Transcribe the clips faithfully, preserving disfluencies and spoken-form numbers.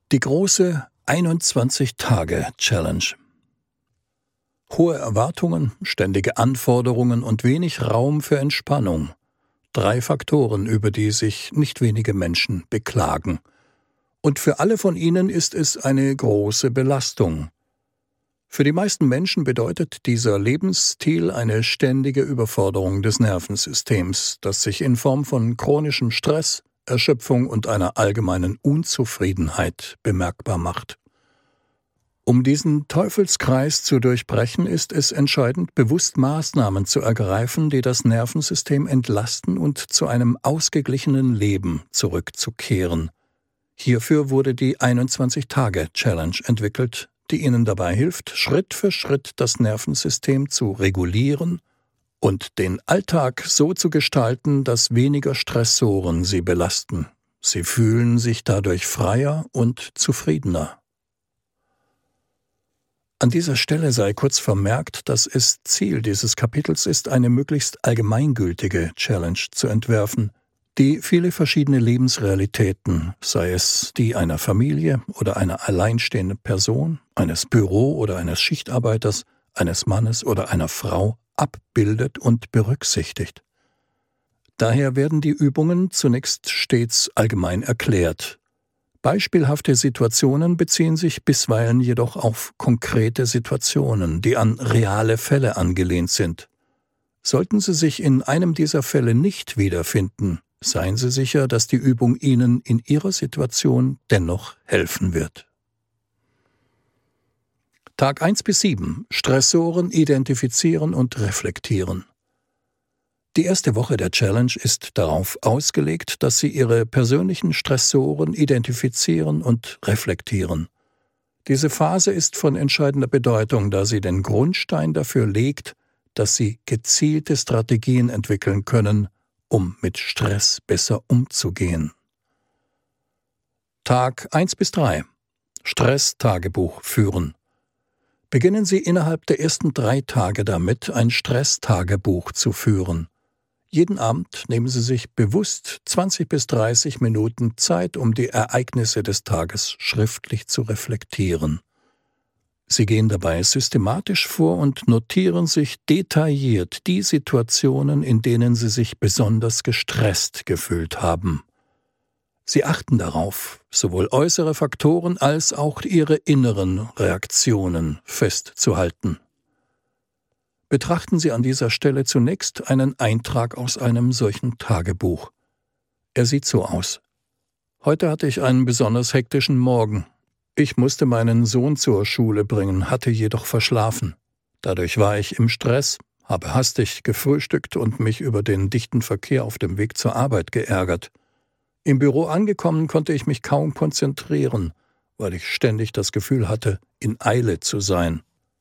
Die große einundzwanzig-Tage-Challenge. Hohe Erwartungen, ständige Anforderungen und wenig Raum für Entspannung. Drei Faktoren, über die sich nicht wenige Menschen beklagen. Und für alle von ihnen ist es eine große Belastung. Für die meisten Menschen bedeutet dieser Lebensstil eine ständige Überforderung des Nervensystems, das sich in Form von chronischem Stress, Erschöpfung und einer allgemeinen Unzufriedenheit bemerkbar macht. Um diesen Teufelskreis zu durchbrechen, ist es entscheidend, bewusst Maßnahmen zu ergreifen, die das Nervensystem entlasten und zu einem ausgeglichenen Leben zurückzukehren. Hierfür wurde die einundzwanzig-Tage-Challenge entwickelt, die Ihnen dabei hilft, Schritt für Schritt das Nervensystem zu regulieren und den Alltag so zu gestalten, dass weniger Stressoren Sie belasten. Sie fühlen sich dadurch freier und zufriedener. An dieser Stelle sei kurz vermerkt, dass es Ziel dieses Kapitels ist, eine möglichst allgemeingültige Challenge zu entwerfen, die viele verschiedene Lebensrealitäten, sei es die einer Familie oder einer alleinstehenden Person, eines Büro- oder eines Schichtarbeiters, eines Mannes oder einer Frau, abbildet und berücksichtigt. Daher werden die Übungen zunächst stets allgemein erklärt. Beispielhafte Situationen beziehen sich bisweilen jedoch auf konkrete Situationen, die an reale Fälle angelehnt sind. Sollten Sie sich in einem dieser Fälle nicht wiederfinden, seien Sie sicher, dass die Übung Ihnen in Ihrer Situation dennoch helfen wird. Tag eins bis sieben. Stressoren identifizieren und reflektieren. Die erste Woche der Challenge ist darauf ausgelegt, dass Sie Ihre persönlichen Stressoren identifizieren und reflektieren. Diese Phase ist von entscheidender Bedeutung, da sie den Grundstein dafür legt, dass Sie gezielte Strategien entwickeln können, um mit Stress besser umzugehen. Tag eins bis drei. Stress-Tagebuch führen. Beginnen Sie innerhalb der ersten drei Tage damit, ein Stress-Tagebuch zu führen. Jeden Abend nehmen Sie sich bewusst zwanzig bis dreißig Minuten Zeit, um die Ereignisse des Tages schriftlich zu reflektieren. Sie gehen dabei systematisch vor und notieren sich detailliert die Situationen, in denen Sie sich besonders gestresst gefühlt haben. Sie achten darauf, sowohl äußere Faktoren als auch Ihre inneren Reaktionen festzuhalten. Betrachten Sie an dieser Stelle zunächst einen Eintrag aus einem solchen Tagebuch. Er sieht so aus: Heute hatte ich einen besonders hektischen Morgen. Ich musste meinen Sohn zur Schule bringen, hatte jedoch verschlafen. Dadurch war ich im Stress, habe hastig gefrühstückt und mich über den dichten Verkehr auf dem Weg zur Arbeit geärgert. Im Büro angekommen konnte ich mich kaum konzentrieren, weil ich ständig das Gefühl hatte, in Eile zu sein.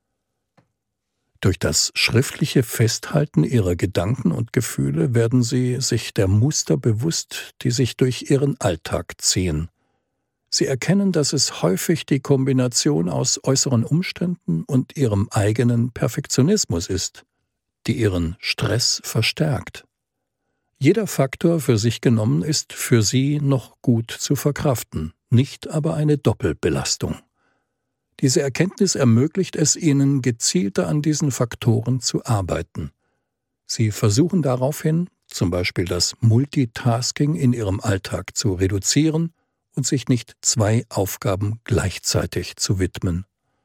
Durch das schriftliche Festhalten Ihrer Gedanken und Gefühle werden Sie sich der Muster bewusst, die sich durch Ihren Alltag ziehen. Sie erkennen, dass es häufig die Kombination aus äußeren Umständen und Ihrem eigenen Perfektionismus ist, die Ihren Stress verstärkt. Jeder Faktor für sich genommen ist für Sie noch gut zu verkraften, nicht aber eine Doppelbelastung. Diese Erkenntnis ermöglicht es Ihnen, gezielter an diesen Faktoren zu arbeiten. Sie versuchen daraufhin, zum Beispiel das Multitasking in Ihrem Alltag zu reduzieren und sich nicht zwei Aufgaben gleichzeitig zu widmen.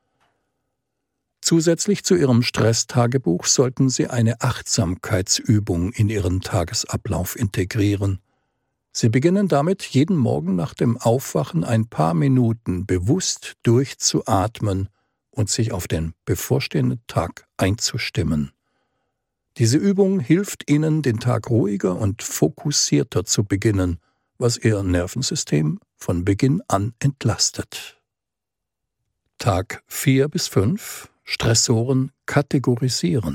Zusätzlich zu Ihrem Stresstagebuch sollten Sie eine Achtsamkeitsübung in Ihren Tagesablauf integrieren. Sie beginnen damit, jeden Morgen nach dem Aufwachen ein paar Minuten bewusst durchzuatmen und sich auf den bevorstehenden Tag einzustimmen. Diese Übung hilft Ihnen, den Tag ruhiger und fokussierter zu beginnen, was Ihr Nervensystem von Beginn an entlastet. Tag vier bis fünf. Stressoren kategorisieren.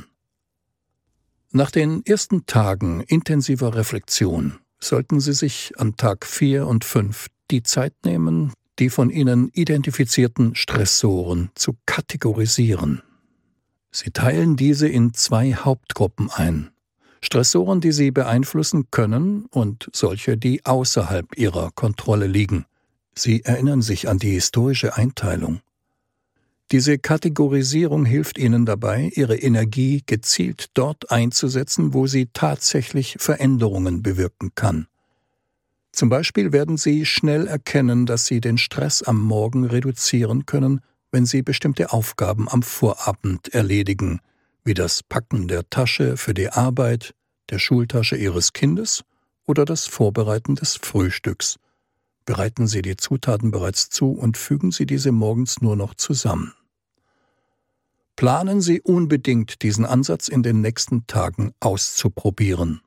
Nach den ersten Tagen intensiver Reflexion sollten Sie sich an Tag vier und fünf die Zeit nehmen, die von Ihnen identifizierten Stressoren zu kategorisieren. Sie teilen diese in zwei Hauptgruppen ein: Stressoren, die Sie beeinflussen können, und solche, die außerhalb Ihrer Kontrolle liegen. Sie erinnern sich an die historische Einteilung. Diese Kategorisierung hilft Ihnen dabei, Ihre Energie gezielt dort einzusetzen, wo sie tatsächlich Veränderungen bewirken kann. Zum Beispiel werden Sie schnell erkennen, dass Sie den Stress am Morgen reduzieren können, wenn Sie bestimmte Aufgaben am Vorabend erledigen, wie das Packen der Tasche für die Arbeit, der Schultasche Ihres Kindes oder das Vorbereiten des Frühstücks. Bereiten Sie die Zutaten bereits zu und fügen Sie diese morgens nur noch zusammen. Planen Sie unbedingt, diesen Ansatz in den nächsten Tagen auszuprobieren.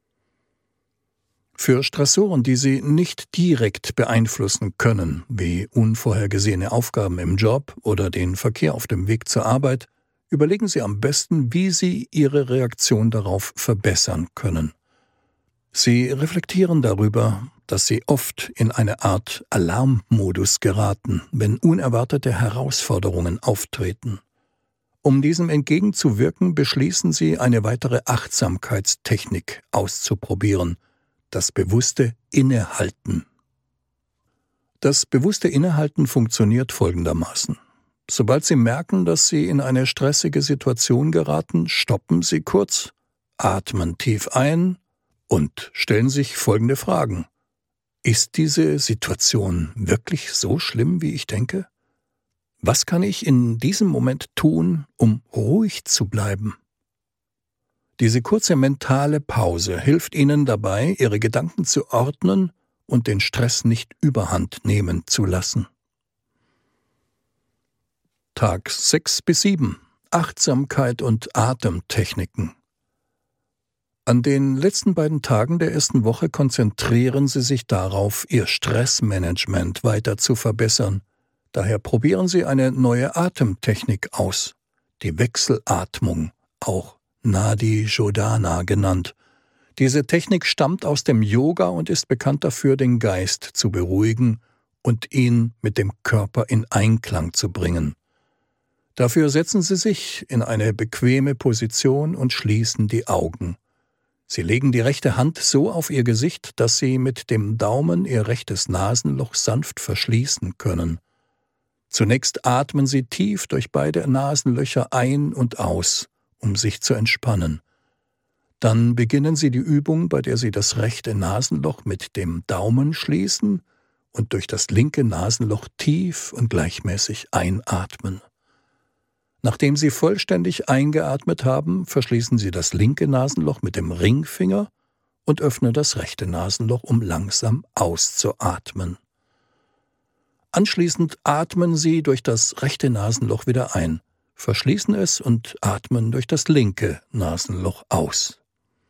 Für Stressoren, die Sie nicht direkt beeinflussen können, wie unvorhergesehene Aufgaben im Job oder den Verkehr auf dem Weg zur Arbeit, überlegen Sie am besten, wie Sie Ihre Reaktion darauf verbessern können. Sie reflektieren darüber, dass Sie oft in eine Art Alarmmodus geraten, wenn unerwartete Herausforderungen auftreten. Um diesem entgegenzuwirken, beschließen Sie, eine weitere Achtsamkeitstechnik auszuprobieren, das bewusste Innehalten. Das bewusste Innehalten funktioniert folgendermaßen. Sobald Sie merken, dass Sie in eine stressige Situation geraten, stoppen Sie kurz, atmen tief ein und stellen sich folgende Fragen. Ist diese Situation wirklich so schlimm, wie ich denke? Was kann ich in diesem Moment tun, um ruhig zu bleiben? Diese kurze mentale Pause hilft Ihnen dabei, Ihre Gedanken zu ordnen und den Stress nicht überhand nehmen zu lassen. Tag sechs bis sieben. Achtsamkeit und Atemtechniken. An den letzten beiden Tagen der ersten Woche konzentrieren Sie sich darauf, Ihr Stressmanagement weiter zu verbessern. Daher probieren Sie eine neue Atemtechnik aus, die Wechselatmung, auch Nadi Shodhana genannt. Diese Technik stammt aus dem Yoga und ist bekannt dafür, den Geist zu beruhigen und ihn mit dem Körper in Einklang zu bringen. Dafür setzen Sie sich in eine bequeme Position und schließen die Augen. Sie legen die rechte Hand so auf Ihr Gesicht, dass Sie mit dem Daumen Ihr rechtes Nasenloch sanft verschließen können. Zunächst atmen Sie tief durch beide Nasenlöcher ein und aus, um sich zu entspannen. Dann beginnen Sie die Übung, bei der Sie das rechte Nasenloch mit dem Daumen schließen und durch das linke Nasenloch tief und gleichmäßig einatmen. Nachdem Sie vollständig eingeatmet haben, verschließen Sie das linke Nasenloch mit dem Ringfinger und öffnen das rechte Nasenloch, um langsam auszuatmen. Anschließend atmen Sie durch das rechte Nasenloch wieder ein, verschließen es und atmen durch das linke Nasenloch aus.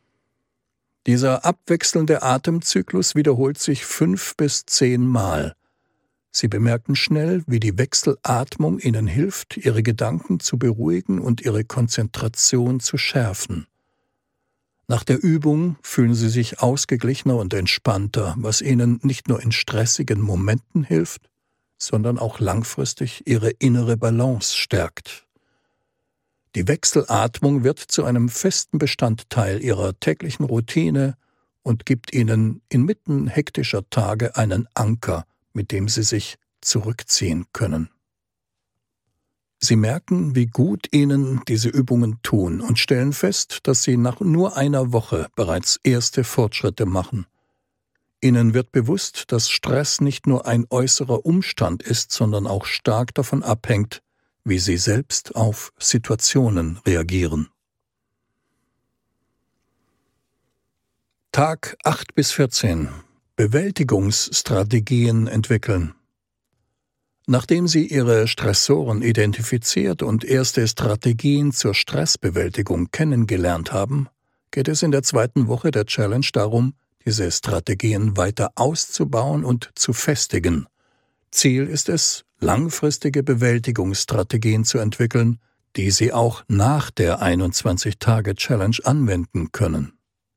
Dieser abwechselnde Atemzyklus wiederholt sich fünf bis zehn Mal. Sie bemerken schnell, wie die Wechselatmung Ihnen hilft, Ihre Gedanken zu beruhigen und Ihre Konzentration zu schärfen. Nach der Übung fühlen Sie sich ausgeglichener und entspannter, was Ihnen nicht nur in stressigen Momenten hilft, sondern auch langfristig Ihre innere Balance stärkt. Die Wechselatmung wird zu einem festen Bestandteil Ihrer täglichen Routine und gibt Ihnen inmitten hektischer Tage einen Anker, mit dem Sie sich zurückziehen können. Sie merken, wie gut Ihnen diese Übungen tun und stellen fest, dass Sie nach nur einer Woche bereits erste Fortschritte machen. Ihnen wird bewusst, dass Stress nicht nur ein äußerer Umstand ist, sondern auch stark davon abhängt, wie Sie selbst auf Situationen reagieren. Tag acht bis vierzehn. Bewältigungsstrategien entwickeln. Nachdem Sie Ihre Stressoren identifiziert und erste Strategien zur Stressbewältigung kennengelernt haben, geht es in der zweiten Woche der Challenge darum, diese Strategien weiter auszubauen und zu festigen. Ziel ist es, langfristige Bewältigungsstrategien zu entwickeln, die Sie auch nach der einundzwanzig-Tage-Challenge anwenden können.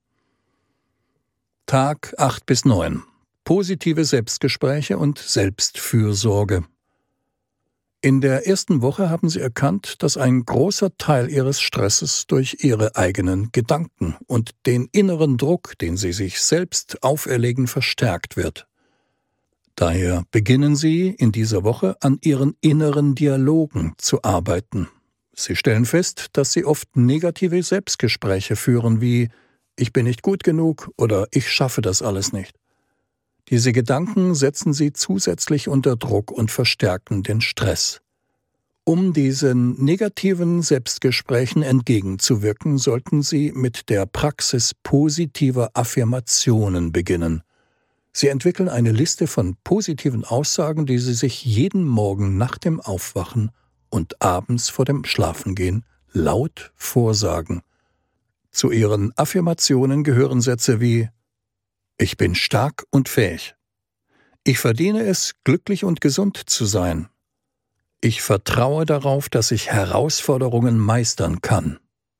Tag acht bis neun. Positive Selbstgespräche und Selbstfürsorge. In der ersten Woche haben Sie erkannt, dass ein großer Teil Ihres Stresses durch Ihre eigenen Gedanken und den inneren Druck, den Sie sich selbst auferlegen, verstärkt wird. Daher beginnen Sie in dieser Woche an Ihren inneren Dialogen zu arbeiten. Sie stellen fest, dass Sie oft negative Selbstgespräche führen wie »Ich bin nicht gut genug« oder »Ich schaffe das alles nicht«. Diese Gedanken setzen Sie zusätzlich unter Druck und verstärken den Stress. Um diesen negativen Selbstgesprächen entgegenzuwirken, sollten Sie mit der Praxis positiver Affirmationen beginnen. Sie entwickeln eine Liste von positiven Aussagen, die Sie sich jeden Morgen nach dem Aufwachen und abends vor dem Schlafengehen laut vorsagen. Zu Ihren Affirmationen gehören Sätze wie »Ich bin stark und fähig«, »Ich verdiene es, glücklich und gesund zu sein«, »Ich vertraue darauf, dass ich Herausforderungen meistern kann«.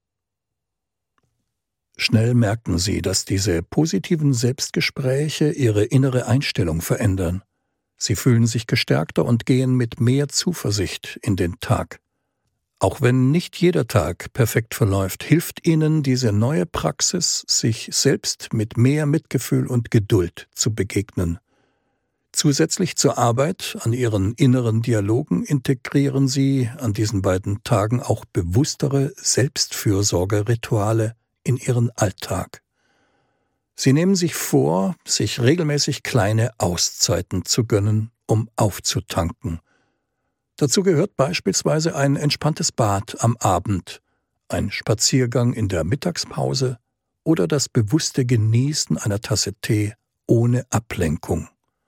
Schnell merken Sie, dass diese positiven Selbstgespräche Ihre innere Einstellung verändern. Sie fühlen sich gestärkter und gehen mit mehr Zuversicht in den Tag. Auch wenn nicht jeder Tag perfekt verläuft, hilft Ihnen diese neue Praxis, sich selbst mit mehr Mitgefühl und Geduld zu begegnen. Zusätzlich zur Arbeit an Ihren inneren Dialogen integrieren Sie an diesen beiden Tagen auch bewusstere Selbstfürsorgerituale in Ihren Alltag. Sie nehmen sich vor, sich regelmäßig kleine Auszeiten zu gönnen, um aufzutanken. Dazu gehört beispielsweise ein entspanntes Bad am Abend, ein Spaziergang in der Mittagspause oder das bewusste Genießen einer Tasse Tee ohne Ablenkung.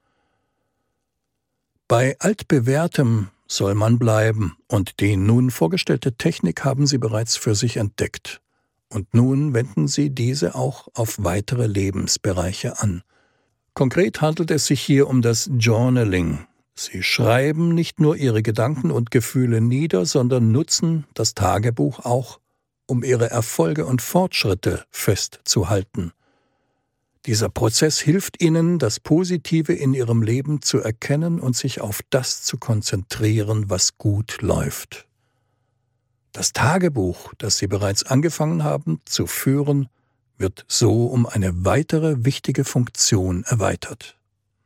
Bei altbewährtem soll man bleiben, und die nun vorgestellte Technik haben Sie bereits für sich entdeckt. Und nun wenden Sie diese auch auf weitere Lebensbereiche an. Konkret handelt es sich hier um das Journaling. Sie schreiben nicht nur Ihre Gedanken und Gefühle nieder, sondern nutzen das Tagebuch auch, um Ihre Erfolge und Fortschritte festzuhalten. Dieser Prozess hilft Ihnen, das Positive in Ihrem Leben zu erkennen und sich auf das zu konzentrieren, was gut läuft. Das Tagebuch, das Sie bereits angefangen haben zu führen, wird so um eine weitere wichtige Funktion erweitert.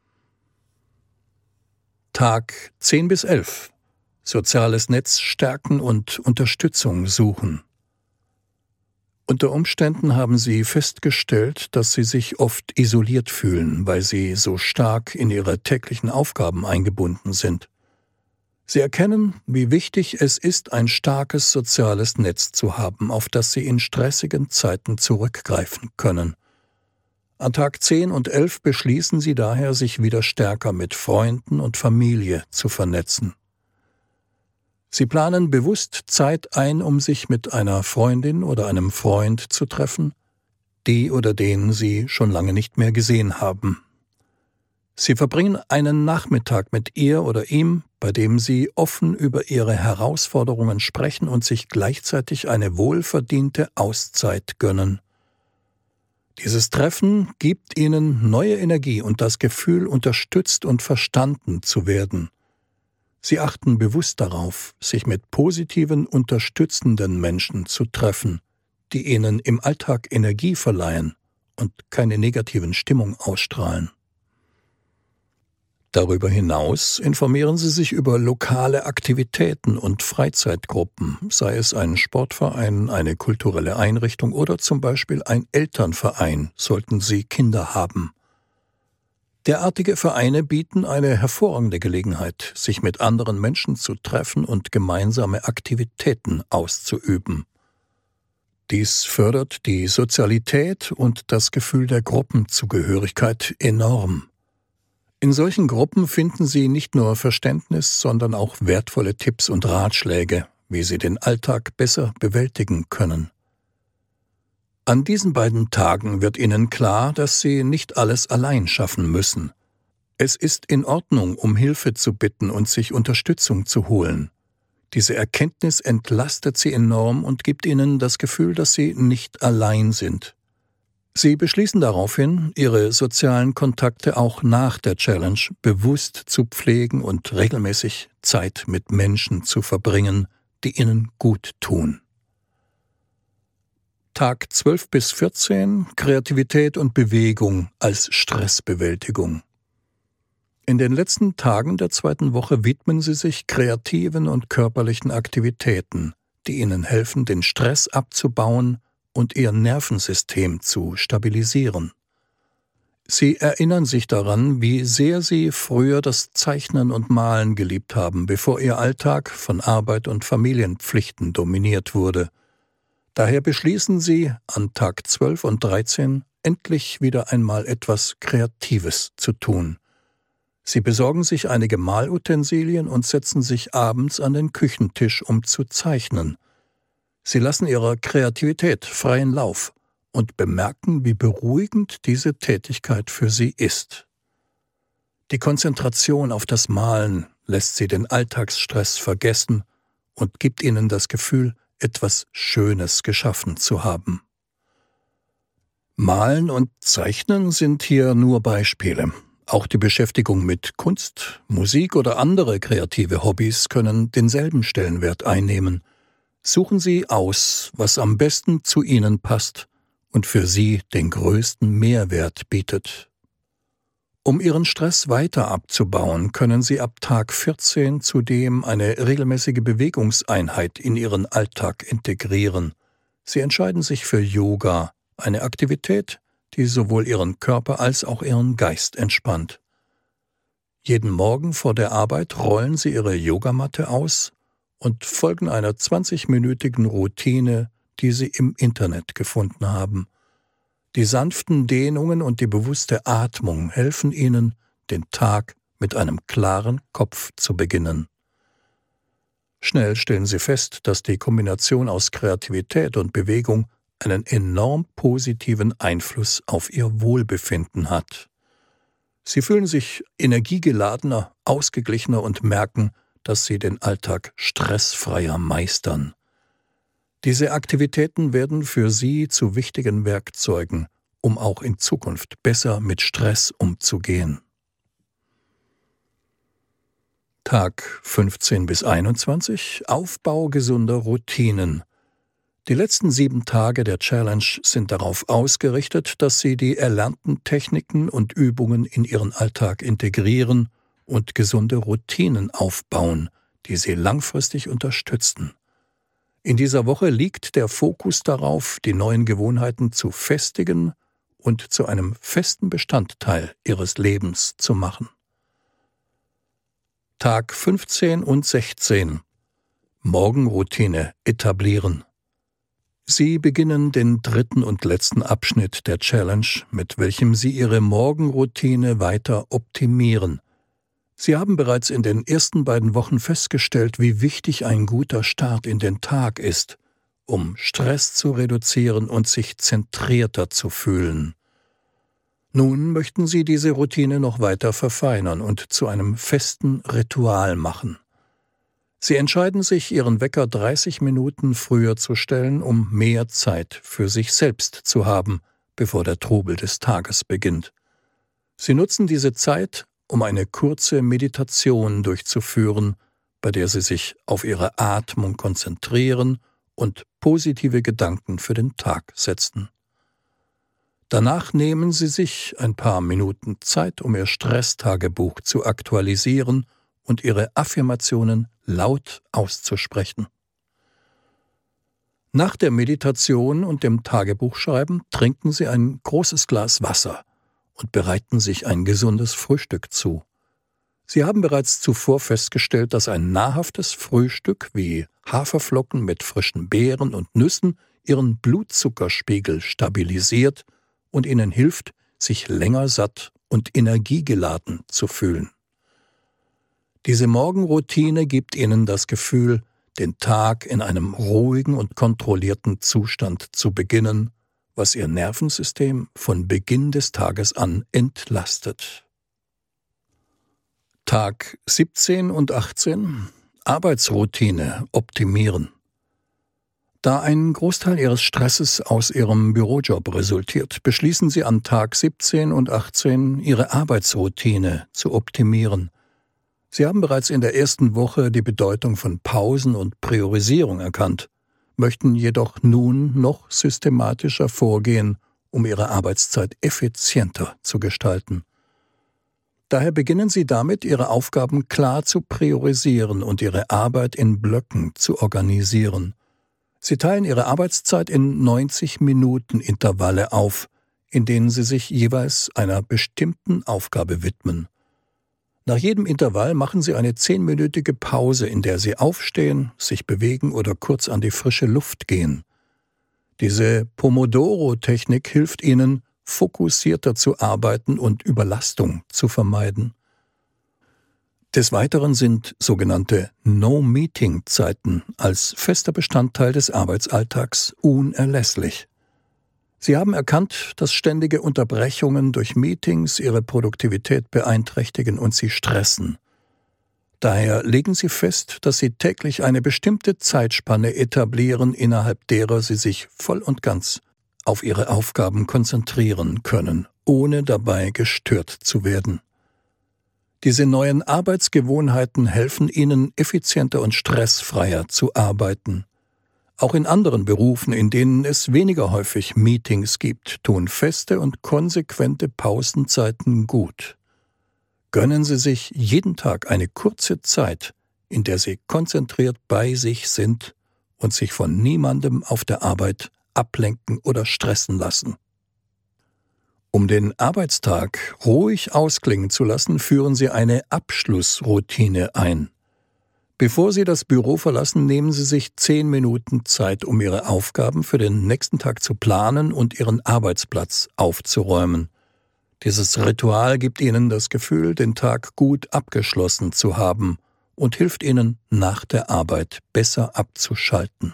Tag zehn bis elf. Soziales Netz stärken und Unterstützung suchen. Unter Umständen haben Sie festgestellt, dass Sie sich oft isoliert fühlen, weil Sie so stark in Ihre täglichen Aufgaben eingebunden sind. Sie erkennen, wie wichtig es ist, ein starkes soziales Netz zu haben, auf das Sie in stressigen Zeiten zurückgreifen können. An Tag zehn und elf beschließen Sie daher, sich wieder stärker mit Freunden und Familie zu vernetzen. Sie planen bewusst Zeit ein, um sich mit einer Freundin oder einem Freund zu treffen, die oder den Sie schon lange nicht mehr gesehen haben. Sie verbringen einen Nachmittag mit ihr oder ihm, bei dem Sie offen über Ihre Herausforderungen sprechen und sich gleichzeitig eine wohlverdiente Auszeit gönnen. Dieses Treffen gibt Ihnen neue Energie und das Gefühl, unterstützt und verstanden zu werden. Sie achten bewusst darauf, sich mit positiven, unterstützenden Menschen zu treffen, die Ihnen im Alltag Energie verleihen und keine negativen Stimmung ausstrahlen. Darüber hinaus informieren Sie sich über lokale Aktivitäten und Freizeitgruppen, sei es ein Sportverein, eine kulturelle Einrichtung oder zum Beispiel ein Elternverein, sollten Sie Kinder haben. Derartige Vereine bieten eine hervorragende Gelegenheit, sich mit anderen Menschen zu treffen und gemeinsame Aktivitäten auszuüben. Dies fördert die Sozialität und das Gefühl der Gruppenzugehörigkeit enorm. In solchen Gruppen finden Sie nicht nur Verständnis, sondern auch wertvolle Tipps und Ratschläge, wie Sie den Alltag besser bewältigen können. An diesen beiden Tagen wird Ihnen klar, dass Sie nicht alles allein schaffen müssen. Es ist in Ordnung, um Hilfe zu bitten und sich Unterstützung zu holen. Diese Erkenntnis entlastet Sie enorm und gibt Ihnen das Gefühl, dass Sie nicht allein sind. Sie beschließen daraufhin, Ihre sozialen Kontakte auch nach der Challenge bewusst zu pflegen und regelmäßig Zeit mit Menschen zu verbringen, die Ihnen gut tun. Tag zwölf bis vierzehn, Kreativität und Bewegung als Stressbewältigung. In den letzten Tagen der zweiten Woche widmen Sie sich kreativen und körperlichen Aktivitäten, die Ihnen helfen, den Stress abzubauen und Ihr Nervensystem zu stabilisieren. Sie erinnern sich daran, wie sehr Sie früher das Zeichnen und Malen geliebt haben, bevor Ihr Alltag von Arbeit und Familienpflichten dominiert wurde. Daher beschließen Sie, an Tag zwölf und dreizehn endlich wieder einmal etwas Kreatives zu tun. Sie besorgen sich einige Malutensilien und setzen sich abends an den Küchentisch, um zu zeichnen. Sie lassen ihrer Kreativität freien Lauf und bemerken, wie beruhigend diese Tätigkeit für sie ist. Die Konzentration auf das Malen lässt sie den Alltagsstress vergessen und gibt ihnen das Gefühl, etwas Schönes geschaffen zu haben. Malen und Zeichnen sind hier nur Beispiele. Auch die Beschäftigung mit Kunst, Musik oder andere kreative Hobbys können denselben Stellenwert einnehmen. Suchen Sie aus, was am besten zu Ihnen passt und für Sie den größten Mehrwert bietet. Um Ihren Stress weiter abzubauen, können Sie ab Tag vierzehn zudem eine regelmäßige Bewegungseinheit in Ihren Alltag integrieren. Sie entscheiden sich für Yoga, eine Aktivität, die sowohl Ihren Körper als auch Ihren Geist entspannt. Jeden Morgen vor der Arbeit rollen Sie Ihre Yogamatte aus und folgen einer zwanzigminütigen Routine, die Sie im Internet gefunden haben. Die sanften Dehnungen und die bewusste Atmung helfen Ihnen, den Tag mit einem klaren Kopf zu beginnen. Schnell stellen Sie fest, dass die Kombination aus Kreativität und Bewegung einen enorm positiven Einfluss auf Ihr Wohlbefinden hat. Sie fühlen sich energiegeladener, ausgeglichener und merken, dass Sie den Alltag stressfreier meistern. Diese Aktivitäten werden für Sie zu wichtigen Werkzeugen, um auch in Zukunft besser mit Stress umzugehen. Tag fünfzehn bis einundzwanzig – Aufbau gesunder Routinen. Die letzten sieben Tage der Challenge sind darauf ausgerichtet, dass Sie die erlernten Techniken und Übungen in Ihren Alltag integrieren und gesunde Routinen aufbauen, die Sie langfristig unterstützen. In dieser Woche liegt der Fokus darauf, die neuen Gewohnheiten zu festigen und zu einem festen Bestandteil Ihres Lebens zu machen. Tag fünfzehn und sechzehn – Morgenroutine etablieren. Sie beginnen den dritten und letzten Abschnitt der Challenge, mit welchem Sie Ihre Morgenroutine weiter optimieren. Sie haben bereits in den ersten beiden Wochen festgestellt, wie wichtig ein guter Start in den Tag ist, um Stress zu reduzieren und sich zentrierter zu fühlen. Nun möchten Sie diese Routine noch weiter verfeinern und zu einem festen Ritual machen. Sie entscheiden sich, Ihren Wecker dreißig Minuten früher zu stellen, um mehr Zeit für sich selbst zu haben, bevor der Trubel des Tages beginnt. Sie nutzen diese Zeit, um eine kurze Meditation durchzuführen, bei der Sie sich auf Ihre Atmung konzentrieren und positive Gedanken für den Tag setzen. Danach nehmen Sie sich ein paar Minuten Zeit, um Ihr Stresstagebuch zu aktualisieren und Ihre Affirmationen laut auszusprechen. Nach der Meditation und dem Tagebuchschreiben trinken Sie ein großes Glas Wasser und bereiten sich ein gesundes Frühstück zu. Sie haben bereits zuvor festgestellt, dass ein nahrhaftes Frühstück wie Haferflocken mit frischen Beeren und Nüssen Ihren Blutzuckerspiegel stabilisiert und Ihnen hilft, sich länger satt und energiegeladen zu fühlen. Diese Morgenroutine gibt Ihnen das Gefühl, den Tag in einem ruhigen und kontrollierten Zustand zu beginnen, was Ihr Nervensystem von Beginn des Tages an entlastet. Tag siebzehn und achtzehn – Arbeitsroutine optimieren. Da ein Großteil Ihres Stresses aus Ihrem Bürojob resultiert, beschließen Sie an Tag siebzehn und achtzehn, Ihre Arbeitsroutine zu optimieren. Sie haben bereits in der ersten Woche die Bedeutung von Pausen und Priorisierung erkannt, möchten jedoch nun noch systematischer vorgehen, um Ihre Arbeitszeit effizienter zu gestalten. Daher beginnen Sie damit, Ihre Aufgaben klar zu priorisieren und Ihre Arbeit in Blöcken zu organisieren. Sie teilen Ihre Arbeitszeit in neunzig-Minuten-Intervalle auf, in denen Sie sich jeweils einer bestimmten Aufgabe widmen. Nach jedem Intervall machen Sie eine zehnminütige Pause, in der Sie aufstehen, sich bewegen oder kurz an die frische Luft gehen. Diese Pomodoro-Technik hilft Ihnen, fokussierter zu arbeiten und Überlastung zu vermeiden. Des Weiteren sind sogenannte No-Meeting-Zeiten als fester Bestandteil des Arbeitsalltags unerlässlich. Sie haben erkannt, dass ständige Unterbrechungen durch Meetings Ihre Produktivität beeinträchtigen und Sie stressen. Daher legen Sie fest, dass Sie täglich eine bestimmte Zeitspanne etablieren, innerhalb derer Sie sich voll und ganz auf Ihre Aufgaben konzentrieren können, ohne dabei gestört zu werden. Diese neuen Arbeitsgewohnheiten helfen Ihnen, effizienter und stressfreier zu arbeiten. Auch in anderen Berufen, in denen es weniger häufig Meetings gibt, tun feste und konsequente Pausenzeiten gut. Gönnen Sie sich jeden Tag eine kurze Zeit, in der Sie konzentriert bei sich sind und sich von niemandem auf der Arbeit ablenken oder stressen lassen. Um den Arbeitstag ruhig ausklingen zu lassen, führen Sie eine Abschlussroutine ein. Bevor Sie das Büro verlassen, nehmen Sie sich zehn Minuten Zeit, um Ihre Aufgaben für den nächsten Tag zu planen und Ihren Arbeitsplatz aufzuräumen. Dieses Ritual gibt Ihnen das Gefühl, den Tag gut abgeschlossen zu haben und hilft Ihnen, nach der Arbeit besser abzuschalten.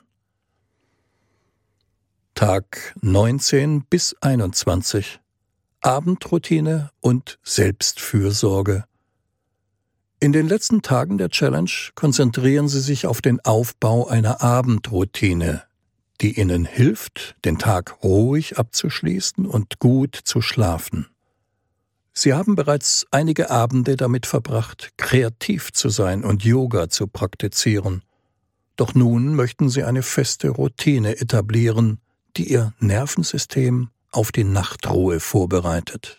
Tag neunzehn bis einundzwanzig. Abendroutine und Selbstfürsorge. In den letzten Tagen der Challenge konzentrieren Sie sich auf den Aufbau einer Abendroutine, die Ihnen hilft, den Tag ruhig abzuschließen und gut zu schlafen. Sie haben bereits einige Abende damit verbracht, kreativ zu sein und Yoga zu praktizieren. Doch nun möchten Sie eine feste Routine etablieren, die Ihr Nervensystem auf die Nachtruhe vorbereitet.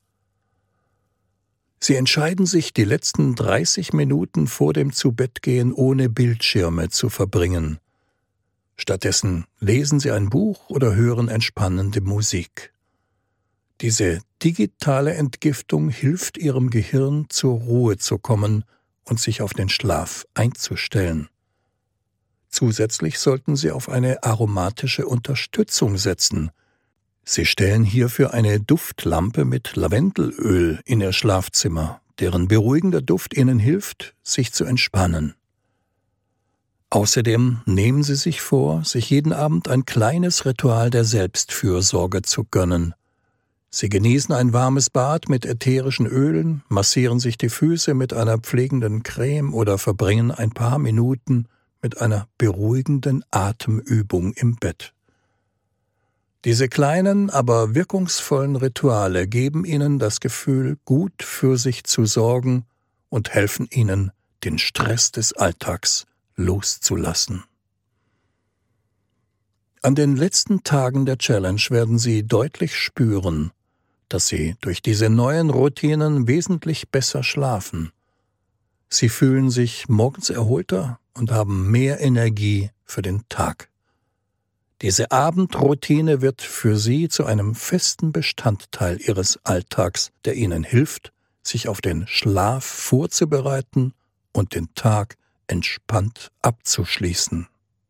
Sie entscheiden sich, die letzten dreißig Minuten vor dem Zubettgehen ohne Bildschirme zu verbringen. Stattdessen lesen Sie ein Buch oder hören entspannende Musik. Diese digitale Entgiftung hilft Ihrem Gehirn, zur Ruhe zu kommen und sich auf den Schlaf einzustellen. Zusätzlich sollten Sie auf eine aromatische Unterstützung setzen. Sie stellen hierfür eine Duftlampe mit Lavendelöl in Ihr Schlafzimmer, deren beruhigender Duft Ihnen hilft, sich zu entspannen. Außerdem nehmen Sie sich vor, sich jeden Abend ein kleines Ritual der Selbstfürsorge zu gönnen. Sie genießen ein warmes Bad mit ätherischen Ölen, massieren sich die Füße mit einer pflegenden Creme oder verbringen ein paar Minuten mit einer beruhigenden Atemübung im Bett. Diese kleinen, aber wirkungsvollen Rituale geben Ihnen das Gefühl, gut für sich zu sorgen und helfen Ihnen, den Stress des Alltags loszulassen. An den letzten Tagen der Challenge werden Sie deutlich spüren, dass Sie durch diese neuen Routinen wesentlich besser schlafen. Sie fühlen sich morgens erholter und haben mehr Energie für den Tag. Diese Abendroutine wird für Sie zu einem festen Bestandteil Ihres Alltags, der Ihnen hilft, sich auf den Schlaf vorzubereiten und den Tag entspannt abzuschließen.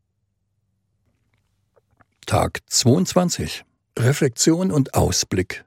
Tag zweiundzwanzig. Reflexion und Ausblick.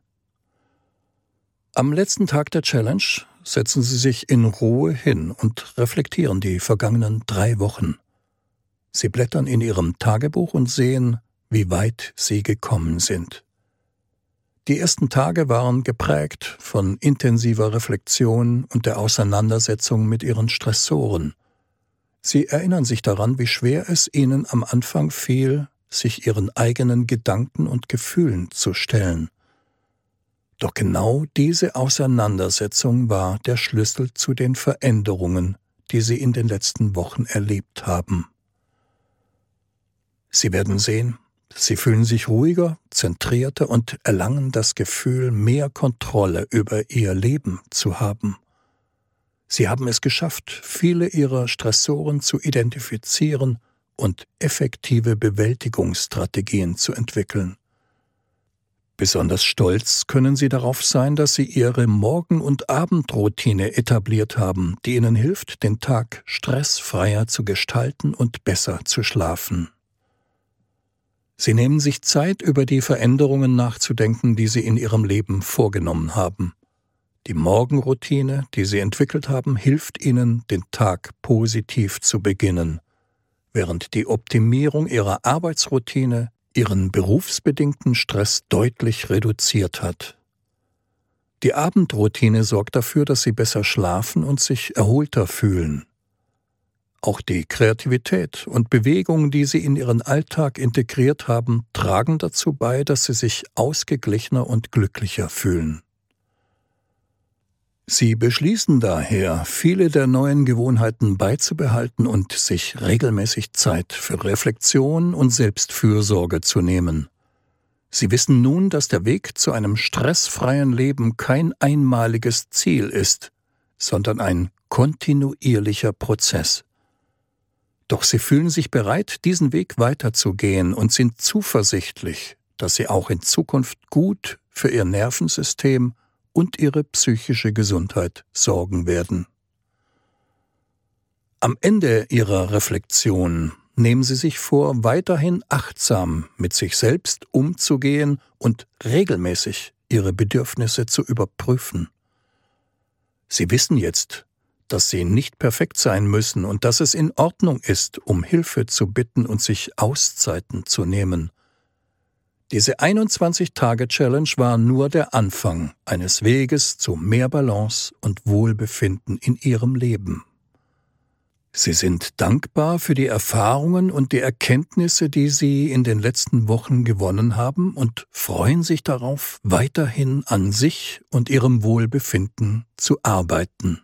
Am letzten Tag der Challenge setzen Sie sich in Ruhe hin und reflektieren die vergangenen drei Wochen. Sie blättern in Ihrem Tagebuch und sehen, wie weit Sie gekommen sind. Die ersten Tage waren geprägt von intensiver Reflexion und der Auseinandersetzung mit Ihren Stressoren. Sie erinnern sich daran, wie schwer es Ihnen am Anfang fiel, sich Ihren eigenen Gedanken und Gefühlen zu stellen. Doch genau diese Auseinandersetzung war der Schlüssel zu den Veränderungen, die Sie in den letzten Wochen erlebt haben. Sie werden sehen, Sie fühlen sich ruhiger, zentrierter und erlangen das Gefühl, mehr Kontrolle über ihr Leben zu haben. Sie haben es geschafft, viele ihrer Stressoren zu identifizieren und effektive Bewältigungsstrategien zu entwickeln. Besonders stolz können Sie darauf sein, dass Sie Ihre Morgen- und Abendroutine etabliert haben, die Ihnen hilft, den Tag stressfreier zu gestalten und besser zu schlafen. Sie nehmen sich Zeit, über die Veränderungen nachzudenken, die Sie in Ihrem Leben vorgenommen haben. Die Morgenroutine, die Sie entwickelt haben, hilft Ihnen, den Tag positiv zu beginnen, während die Optimierung Ihrer Arbeitsroutine Ihren berufsbedingten Stress deutlich reduziert hat. Die Abendroutine sorgt dafür, dass Sie besser schlafen und sich erholter fühlen. Auch die Kreativität und Bewegung, die Sie in Ihren Alltag integriert haben, tragen dazu bei, dass Sie sich ausgeglichener und glücklicher fühlen. Sie beschließen daher, viele der neuen Gewohnheiten beizubehalten und sich regelmäßig Zeit für Reflexion und Selbstfürsorge zu nehmen. Sie wissen nun, dass der Weg zu einem stressfreien Leben kein einmaliges Ziel ist, sondern ein kontinuierlicher Prozess. Doch Sie fühlen sich bereit, diesen Weg weiterzugehen und sind zuversichtlich, dass Sie auch in Zukunft gut für Ihr Nervensystem und Ihre psychische Gesundheit sorgen werden. Am Ende Ihrer Reflexion nehmen Sie sich vor, weiterhin achtsam mit sich selbst umzugehen und regelmäßig Ihre Bedürfnisse zu überprüfen. Sie wissen jetzt, dass Sie nicht perfekt sein müssen und dass es in Ordnung ist, um Hilfe zu bitten und sich Auszeiten zu nehmen. Diese einundzwanzig-Tage-Challenge war nur der Anfang eines Weges zu mehr Balance und Wohlbefinden in Ihrem Leben. Sie sind dankbar für die Erfahrungen und die Erkenntnisse, die Sie in den letzten Wochen gewonnen haben und freuen sich darauf, weiterhin an sich und Ihrem Wohlbefinden zu arbeiten.